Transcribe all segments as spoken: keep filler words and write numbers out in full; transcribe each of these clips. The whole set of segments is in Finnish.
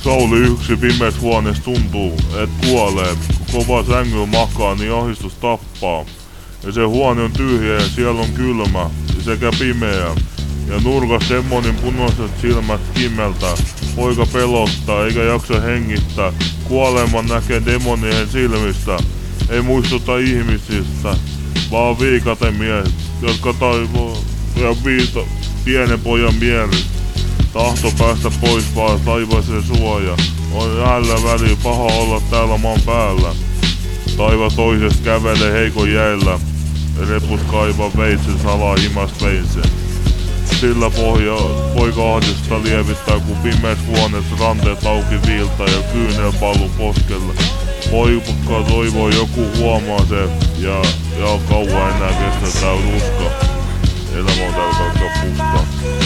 Sauli yksi pimeässä huoneessa tuntuu, et kuolee. Kun kova sängyllä makaa, niin ahdistus tappaa. Ja se huone on tyhjä ja siellä on kylmä sekä pimeä. Ja nurkas demonin punaiset silmät kimmeltää. Poika pelottaa eikä jaksa hengittää. Kuoleman näkee demonien silmistä. Ei muistuta ihmisistä, vaan viikatemiehet, jotka taivoo ja viita pienen pojan mieli. Tahto päästä pois vaan taivaaseen suoja. On äällä väliä paha olla täällä maan päällä. Taiva toisesta kävelee heikon jäillä. Repus kaivaa veitsen salaa himast veitsen. Sillä pohja poika ahdistusta lievittää, kun pimeäs huoneessa ranteet auki viiltää ja kyynel pallu poskelle. Poika toivoo joku huomaa se ja, ja kauan enää kestä tää ruska. Elämä on täällä kaikkea puhtaa.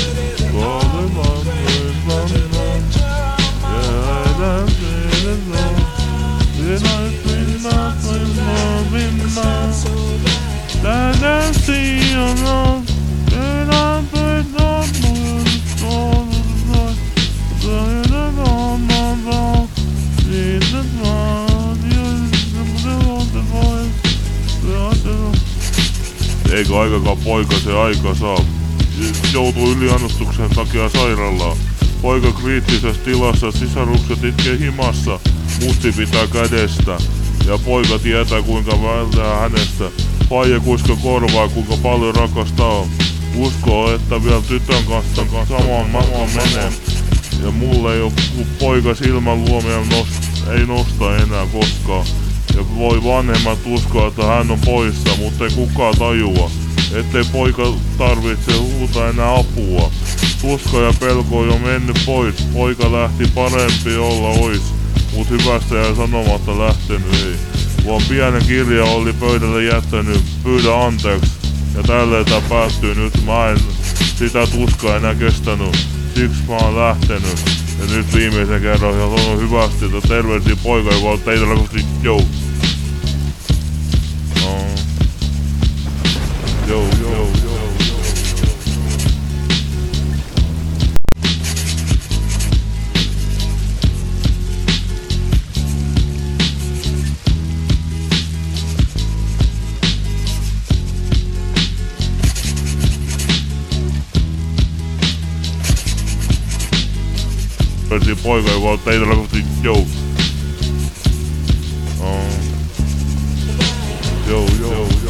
Eikö aikakaan poika se aika saa? Joutuu yliannostuksen takia sairaalaan. Poika kriittisessä tilassa, sisarukset itkee himassa. Mutsi pitää kädestä. Ja poika tietää kuinka välttää hänestä. Faija kuiska korvaa kuinka paljon rakastaa. Uskoo että vielä tytön kanssa samaan makaan menee. Ja mulle ei oo poika silmän luomia nost, ei nosta enää koskaan. Ja voi vanhemmat uskoa että hän on poissa, mutta ei kukaan tajua. Ettei poika tarvitse huuta enää apua. Tuska ja pelko on jo mennyt pois. Poika lähti parempi olla ois. Mut hyvästä jäi sanomatta lähtenyt ei. Vaan pienen kirja oli pöydälle jättänyt. Pyydä anteeksi. Ja tälleen tää päättyy nyt. Mä en sitä tuskaa enää kestänyt. Siksi mä oon lähtenyt. Ja nyt viimeisen kerran ja sanon hyvästi, että terveisiä poika, joka on teitä rakosti jou. No. Jou, jou, jou, jou. Terveisiä poika, joka on teitä rakosti jou. No. Jou, jou.